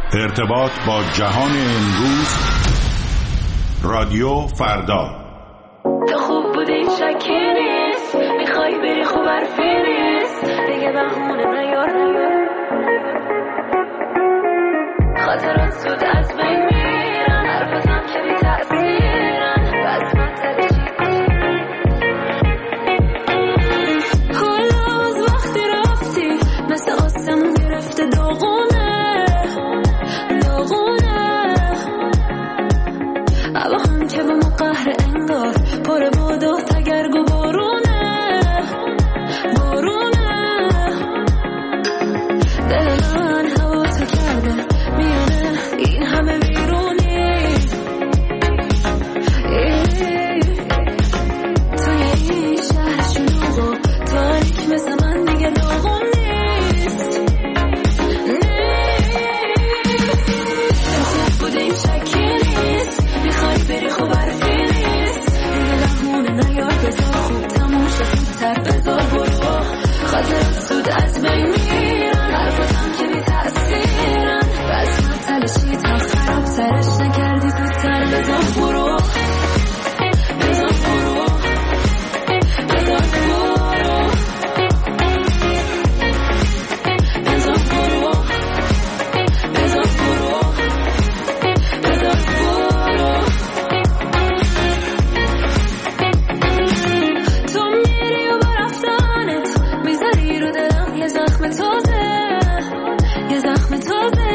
ارتباط با جهان امروز. رادیو فردا. تو خوب بودی شکی نیست، میخوای بری خوب حرفی نیست، دیگه بهونه نیار، خاطرات زود از بین میرن، حرفتم که بی تأثیرن، بس منطقه چی حالا از وقتی رفتی مثل آسمون گرفته داغونه هوا هم که به ما قهر انگار، پر باد و تگرگ و بارونه دل من هوا تو کرده میونه این همه بیرونی، توی این شهر شلوغ و تاریک مثل من دیگه داغون نیست. تو خوب بودیم شکی نیست، میخوای بری خوب حرفی نیست، دیگه لحونه نیار، بذار خوب تموم شد زودتر، بذار برو، خاطرات زود از بین میرن، حرفتم که بی تأثیرن، بس مطلشی تا خراب سرش نکردی زودتر، بذار برو بذار برو بذار برو بذار برو بذار برو بذار برو. تو میری و با رفتنت میذاری رو دلم یه زخم تازه، یه زخم تازه،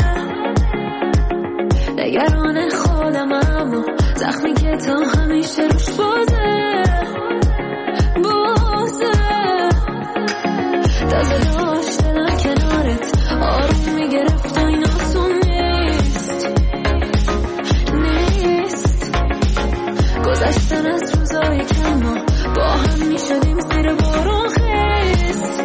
نگران خودم اما زخمی که تا همیشه روش بازه تازه داشت دلم کنارت آروم میگرفت و این آسون نیست گذشتن از روزای کم ما با هم میشدیم زیر بارون خیست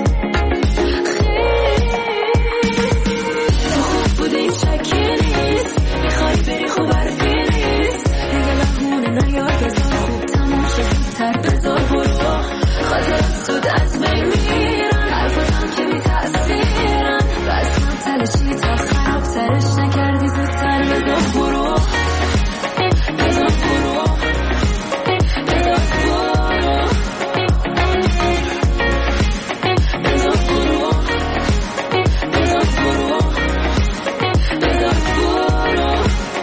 تو خوب بودیم شکی نیست، میخوای بری خوب حرفی نیست، دیگه لحونه نیار، بذار خوب تموم شد زودتر، بذار برو، خاطرات زود از بین میرن، حرفتم که بی تأثیرن، بس مطلشی تا خراب سرش نکردی زودتر، بذار برو بذار برو بذار برو بذار برو بذار برو بذار برو.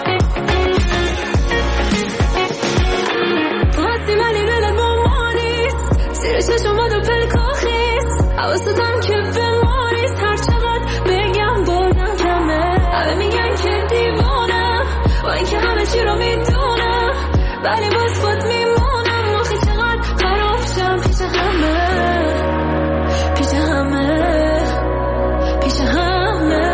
پاسی ولی دلت با ما نیست، زیر چشمات و پلکا خیست، حواستم که به ما نیست، هر چقدر بگم بازم کمه، همه میگن که دیوانم با اینکه همه چی رو میدونم، ولی باز خود میمونم، آخه چقدر خراب شم پیش همه پیش همه پیش همه.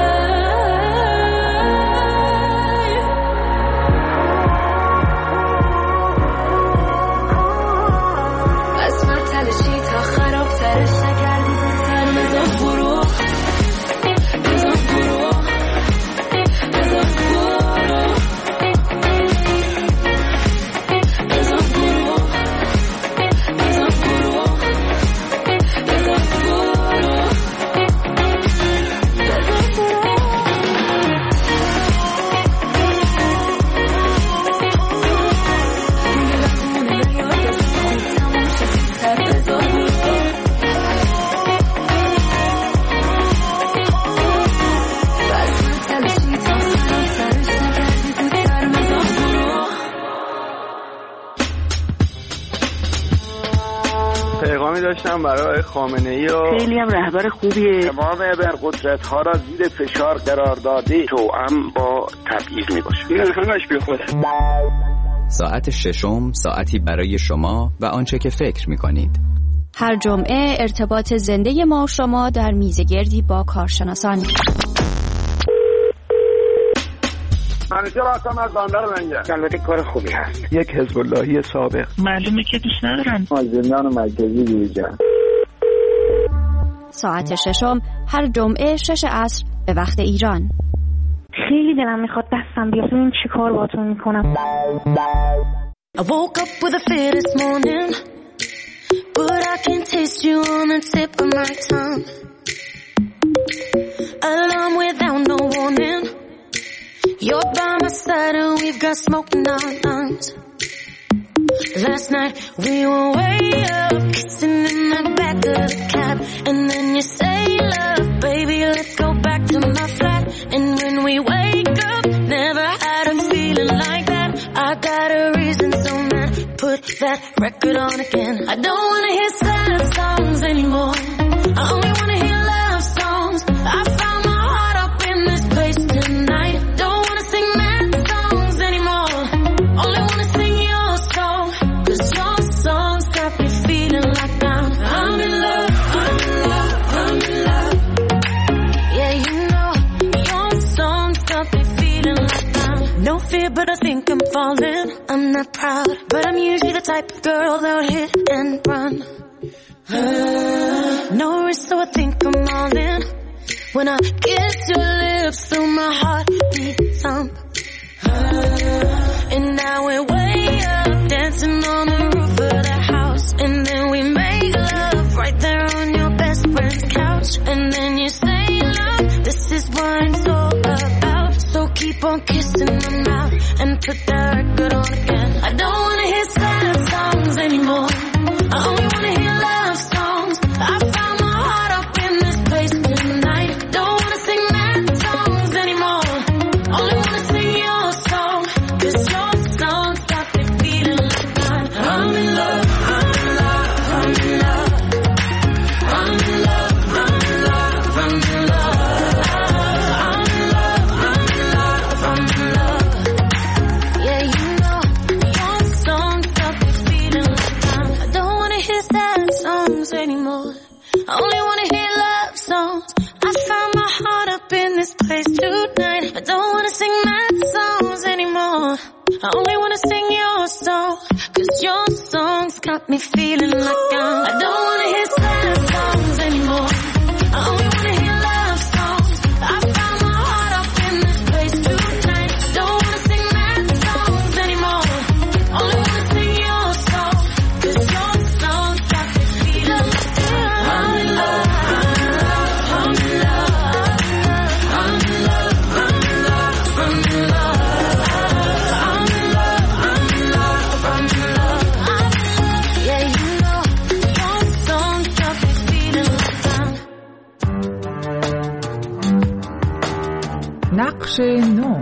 بس مطلشی تا خراب سرش نکردی زودتر، بذار برو بذار برو بذار برو بذار برو بذار برو بذار برو دیگه لحونه نیار، بذار خوب تموم شد زودتر، بذار برو بس مطلشی تا خراب سرش نکردی زودتر، بذار برو. پیغامی داشتم برای خامنه‌ای و خیلی هم رهبر خوبیه، تمام ابرقدرت‌ها را زیر فشار قرار داده، توأم با تبعیض میباشه. این همش بی خوده. ساعت ششم، ساعتی برای شما و آنچه که فکر می‌کنید. هر جمعه ارتباط زنده ما و شما در میزگردی با کارشناسان. همیشه راستم از بندر منگه. البته کار خوبی هست. یک حزب اللهی سابق. معلومه که دوست ندارن. از زندان مرکزی بیرون. ساعت ششم هر جمعه 6 عصر به وقت ایران. خیلی دلم میخواد دستم بیاد، این چی کار باتون میکنم. I woke up with a fear this morning, but I can taste you on the tip of my tongue. Alarm without no warning, outside and we've got smoke in our lungs. Last night we were way up, kissing in the back of the cab. And then you say, love, baby, let's go back to my flat. And when we wake up, never had a feeling like that. I got a reason, so man, put that record on again. I don't wanna hear sad songs anymore. I only wanna hear love songs. I found my heart up in this place tonight. Don't wanna sing mad songs anymore. Only wanna sing your song. 'Cause your songs got me feeling like I'm in love, I'm in love, I'm in love. Yeah, you know, your songs got me feeling like no fear, but I think I'm falling. I'm not proud, but I'm usually the type of girl that'll hit and run. No risk, so I think I'm all in. When I kiss your lips, through my heartbeat thump. And now we're way up, dancing on the roof of the house. And then we make love right there on your best friend's couch. And then you say, love, this is what it's all about. So keep on kissing my mouth and put that record on again. I don't wanna hear sad songs anymore. I only wanna hear love songs. I found my heart up in this place tonight. Don't wanna sing mad songs anymore. Only wanna sing your song. 'Cause your songs got me feeling like I'm in love, I'm in love, I'm in love. I'm in love, I'm in love, I'm in love. I'm in love, I'm in love, I'm in love. Yeah, you know, your songs got me feeling like I don't wanna hear sad songs anymore. I only wanna hear love songs. I found my heart up in this place tonight. I don't wanna sing mad songs anymore. I only wanna sing your song. 'Cause your songs got me feeling like I don't wanna hear sad songs anymore. I only wanna hear love songs. I found my heart up in this place tonight. I don't wanna sing mad songs anymore. Only wanna sing your song. 'Cause your songs got me feeling like I'm in love, I'm in love, I'm in love, I'm in love, I'm in love, I'm in love, I'm in love, I'm in love, I'm in love. Yeah, you know, your songs got me feeling like نقش نو.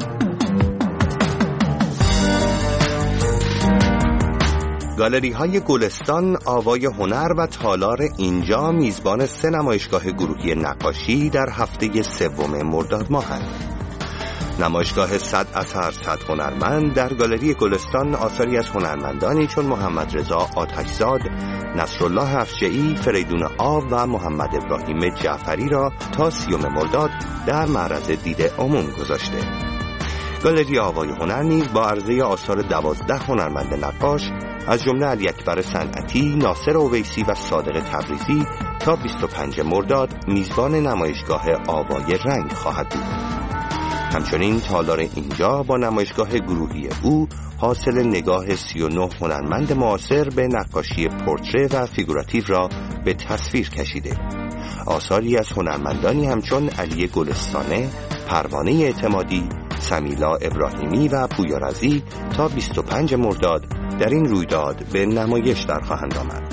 گالری های گلستان، آوای هنر و تالار اینجا میزبان 3 نمایشگاه گروهی نقاشی در هفته 3 مرداد ماهند. نمایشگاه 100 اثر 100 هنرمند در گالری گلستان آثاری از هنرمندانی چون محمد رضا آتشزاد، نصرالله افجعی، فریدون آو و محمد ابراهیم جعفری را تا 30 مرداد در معرض دید عموم گذاشته. گالری آوای هنر نیز با عرضه آثار 12 هنرمند نقاش از جمله علی اکبر صنعتی، ناصر اویسی و صادق تبریزی تا 25 مرداد میزبان نمایشگاه آوای رنگ خواهد بود. همچنین تالار اینجا با نمایشگاه گروهی او حاصل نگاه 39 هنرمند معاصر به نقاشی پورتره و فیگوراتیو را به تصویر کشیده. آثاری از هنرمندانی همچون علی گلستانه، پروانه اعتمادی، سمیلا ابراهیمی و پویا رضی تا 25 مرداد در این رویداد به نمایش در خواهند آمد.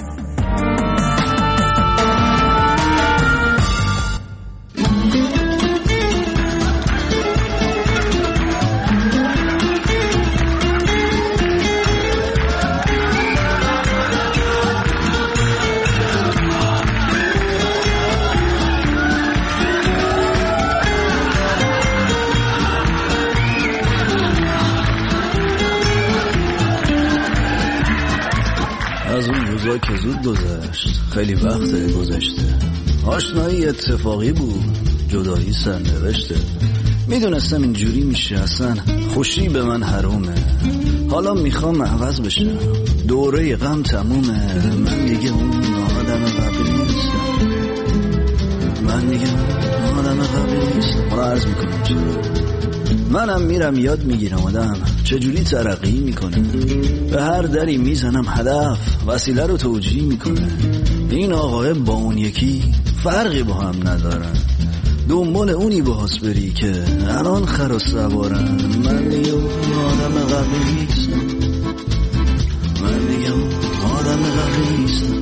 از اون روزا که زود گذشت، خیلی وقت گذشته. آشنایی اتفاقی بود، جدایی سرنوشته. میدونستم اینجوری میشه، اصلا خوشی به من حرومه. حالا میخوام عوض بشم، دوره غم تمومه. من دیگه اون آدم قبلی نیستم، من دیگه اون آدم قبلی نیستم. حالا عرض میکنم چرا منم میرم یاد میگیرم آدم چجوری ترقی میکنه. به هر دری میزنم هدف وسیله رو توجیه میکنه. این آقای با اون یکی فرقی با هم ندارن. دنبال اونی باهاس بری که الان خر و سوارن. من دیگه آدم قبلی نیستم، من دیگه آدم قبلی نیستم.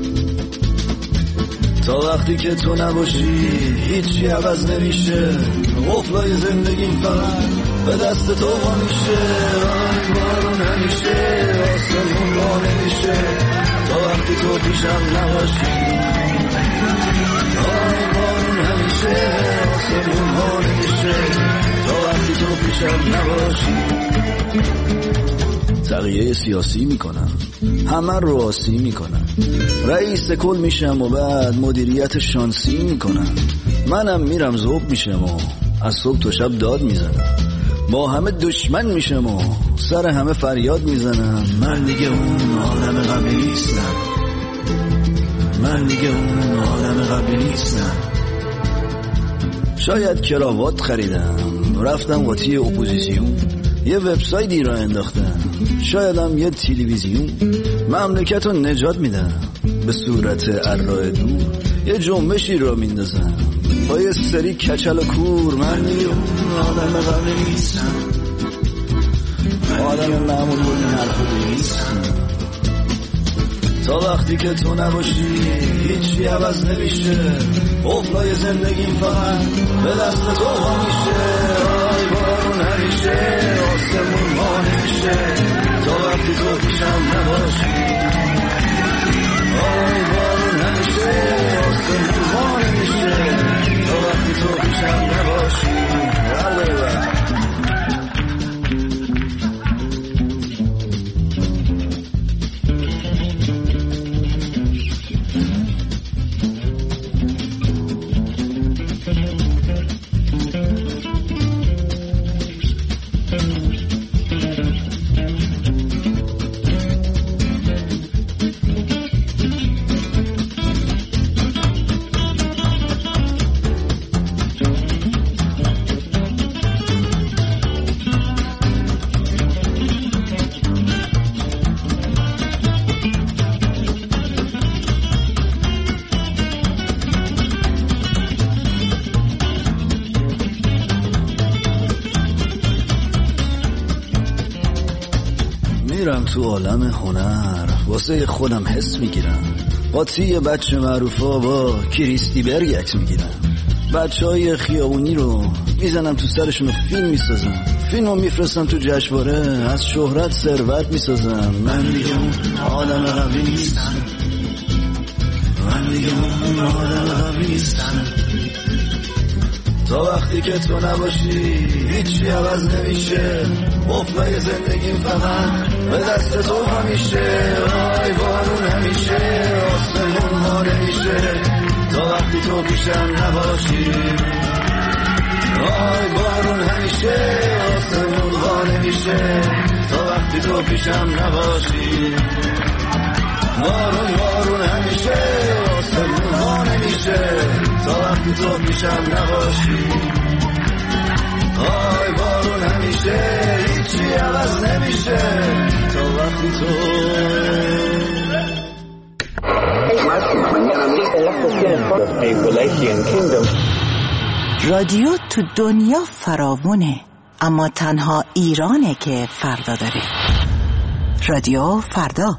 تا وقتی که تو نباشی هیچی عوض نمیشه، قفلای زندگیم فقط به دست تو وا میشه. بارون همیشه آسمون وا نمیشه تا وقتی تو پیشم نباشی. بارون همیشه آسمون وا نمیشه تا وقتی تو پیشم نباشی. تغییر سیاسی میکنم، همه رو آسی میکنم، رئیس کل میشم و بعد مدیریت شانسی میکنم. منم میرم ذوب میشم و از صبح تا شب داد میزنم، با همه دشمن میشم و سر همه فریاد میزنم. من دیگه اون آدم قبلی نیستم، من دیگه اون آدم قبلی نیستم. شاید کراوات خریدم، رفتم قاطی اپوزیسیون، یه وبسایتی را انداختم، شایدم یه تلویزیون. مملکت رو نجات میدم به صورت ارائه دور، یه جنبشی را میندازم با یه سری کچل و کور. من دیگه آدم قبلی نیستم، آدم معمول بودی حرف نیستم. تا وقتی که تو نباشی هیچی عوض نمیشه، قفلای زندگیم فقط به دست تو وا میشه. آی بارون همیشه آسمون وا نمیشه تا وقتی تو پیشم نباشی. آی بارون همیشه آسمون وا نمیشه تا وقتی تو پیشم نباشی. میرم تو عالم هنر، واسه خودم حس میگیرم، قاطی بچه معروفا با کریستی برگ عکس میگیرم. بچه های خیابونی رو میزنم تو سرشون و فیلم میسازم، فیلم رو میفرستم تو جشنواره، از شهرت ثروت میسازم. من دیگه اون آدم قبلی نیستم، من دیگه اون آدم قبلی نیستم. تا وقتی که تو نباشی هیچی عوض نمیشه، قفلای زندگیم فقط به دست تو همیشه. آی بارون همیشه آسمون وا نمیشه تا وقتی تو پیشم نباشی. آی بارون همیشه آسمون وا نمیشه تا وقتی تو پیشم نباشی. بارون همیشه آسمون وا نمیشه تا وقتی تو پیشم نباشی. آی بارون همیشه هیچی عوض نمیشه تا وقتی تو. رادیو تو دنیا فراوونه، اما تنها ایرانه که فردا داره. رادیو فردا.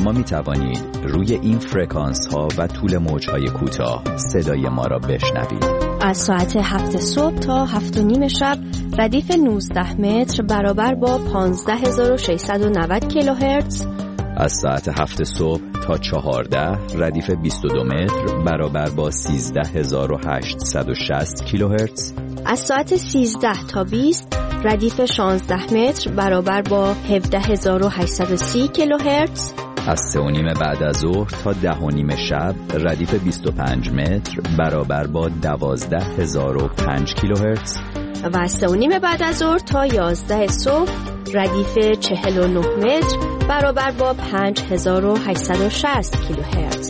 شما می توانید روی این فرکانس ها و طول موج های کوتاه صدای ما را بشنوید. از ساعت 7 صبح تا 7:30 شب ردیف 19 متر برابر با 15690 کیلوهرتز. از ساعت 7 صبح تا 14 ردیف 22 متر برابر با 13860 کیلوهرتز. از ساعت 13 تا 20 ردیف 16 متر برابر با 17830 کیلوهرتز. از 3:30 بعد از ظهر تا 10:30 شب ردیف 25 متر برابر با 12005 کیلوهرتز. و از 3:30 بعد از ظهر تا 11 صبح ردیف 49 متر برابر با 5860 کیلوهرتز.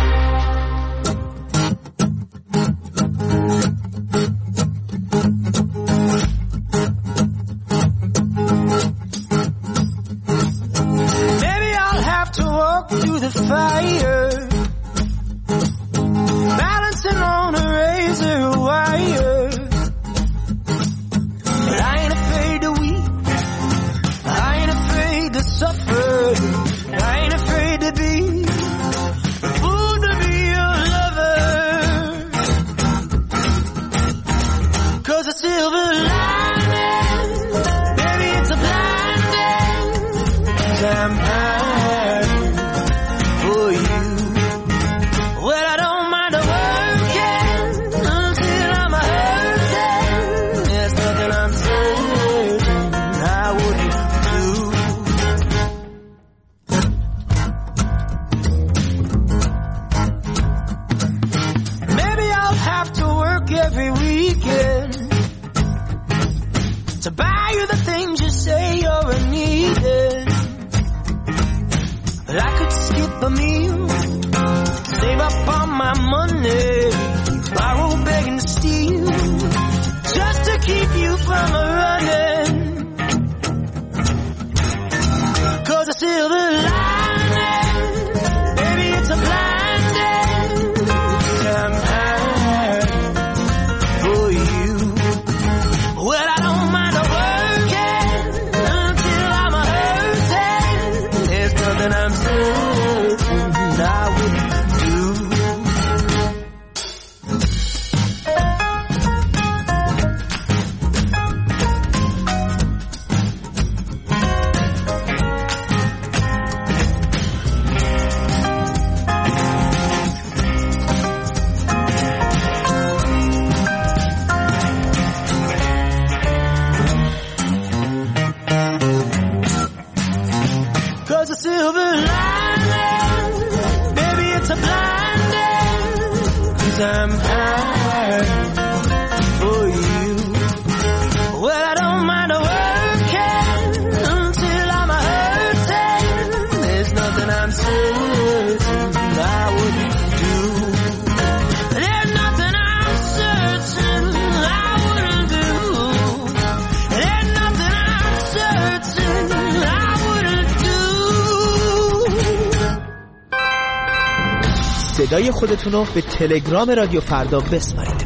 صدای خودتونو به تلگرام رادیو فردا بسپارید.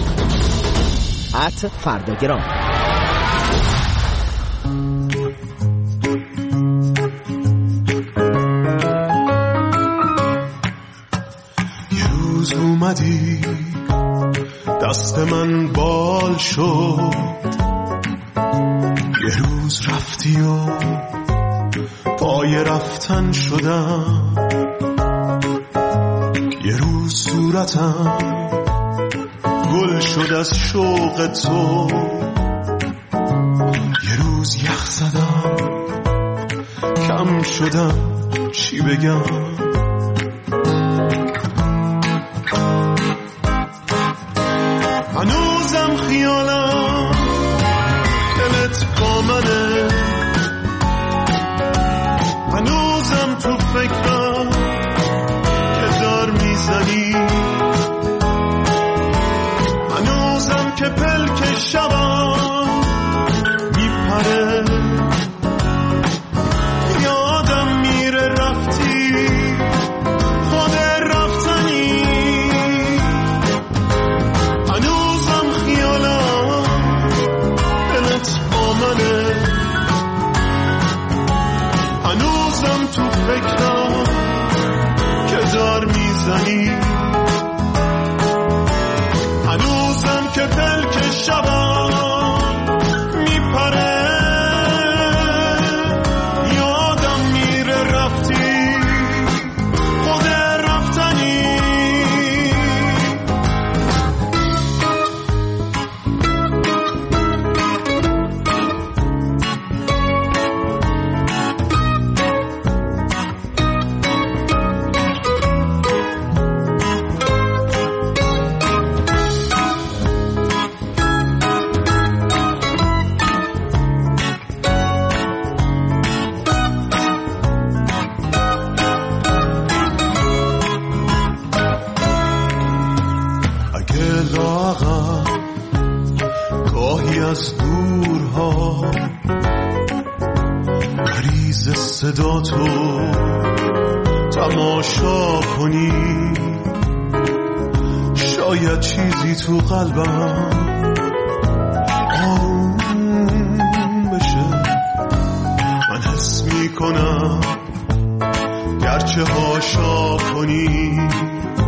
@فرداگرام. یه روز اومدی دست من بال شد، یه روز رفتی و پای رفتن شدم، یه روز صورتم گل شد از شوق تو، یه روز یخ زدم کم شدم چی بگم، هنوزم خیالم دلت با منه، هنوزم تو فکرم هنوزم که پلک شبم میپره، یادم میره رفتی خود رفتنی، هنوزم خیالم دلت با منه، هنوزم تو فکرم لاغر گاهی از دورها مریض صدا تو تماشا کنی، شاید چیزی تو قلبم آروم بشه. من حس میکنم گرچه هاشا کنی